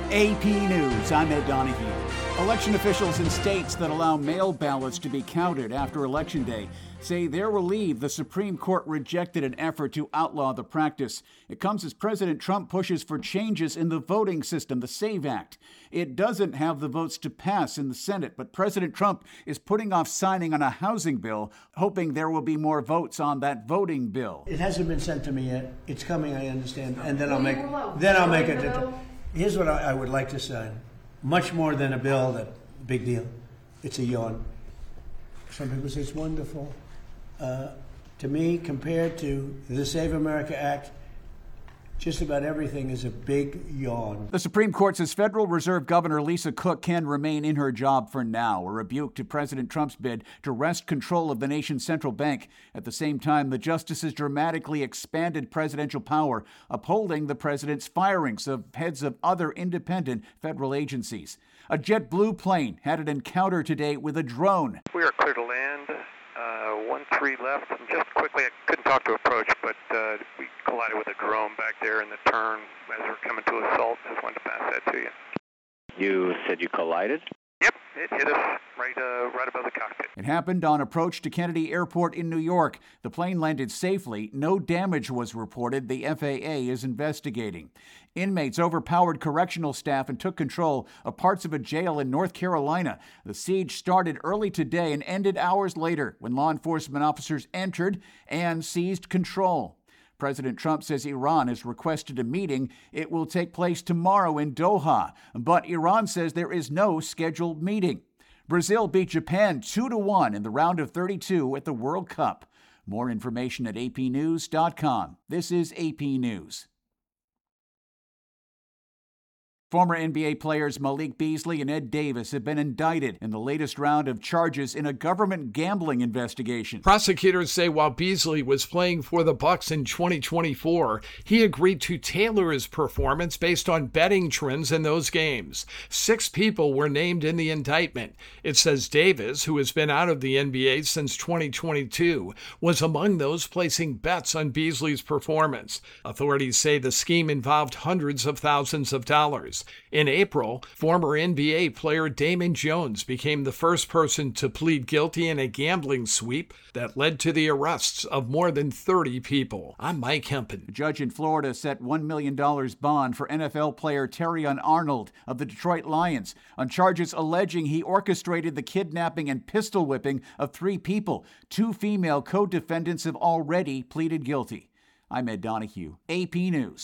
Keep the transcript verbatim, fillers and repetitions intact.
A P News, I'm Ed Donahue. Election officials in states that allow mail ballots to be counted after Election Day say they're relieved the Supreme Court rejected an effort to outlaw the practice. It comes as President Trump pushes for changes in the voting system, the SAVE Act. It doesn't have the votes to pass in the Senate, but President Trump is putting off signing on a housing bill, hoping there will be more votes on that voting bill. It hasn't been sent to me yet. It's coming, I understand, and then I'll make then I'll make it. Here's what I, I would like to say. Much more than a bill, that big deal. It's a yawn. Some people say it's wonderful. Uh, to me, compared to the Save America Act, just about everything is a big yawn. The Supreme Court says Federal Reserve Governor Lisa Cook can remain in her job for now, a rebuke to President Trump's bid to wrest control of the nation's central bank. At the same time, the justices dramatically expanded presidential power, upholding the president's firings of heads of other independent federal agencies. A JetBlue plane had an encounter today with a drone. We are clear to land. Uh, one three left. And just quickly, I couldn't talk to approach, but uh, we collided with a drone back there in the turn as we were coming to assault. Just wanted to pass that to you. You said you collided? Yep, it hit us right, uh, right above the cockpit. It happened on approach to Kennedy Airport in New York. The plane landed safely. No damage was reported. The F A A is investigating. Inmates overpowered correctional staff and took control of parts of a jail in North Carolina. The siege started early today and ended hours later when law enforcement officers entered and seized control. President Trump says Iran has requested a meeting. It will take place tomorrow in Doha, but Iran says there is no scheduled meeting. Brazil beat Japan two to one in the round of thirty-two at the World Cup. More information at A P news dot com. This is A P News. Former N B A players Malik Beasley and Ed Davis have been indicted in the latest round of charges in a government gambling investigation. Prosecutors say while Beasley was playing for the Bucks in twenty twenty-four, he agreed to tailor his performance based on betting trends in those games. Six people were named in the indictment. It says Davis, who has been out of the N B A since twenty twenty-two, was among those placing bets on Beasley's performance. Authorities say the scheme involved hundreds of thousands of dollars. In April, former N B A player Damon Jones became the first person to plead guilty in a gambling sweep that led to the arrests of more than thirty people. I'm Mike Hempen. A judge in Florida set one million dollars bond for N F L player Terrion Arnold of the Detroit Lions on charges alleging he orchestrated the kidnapping and pistol whipping of three people. Two female co-defendants have already pleaded guilty. I'm Ed Donahue, A P News.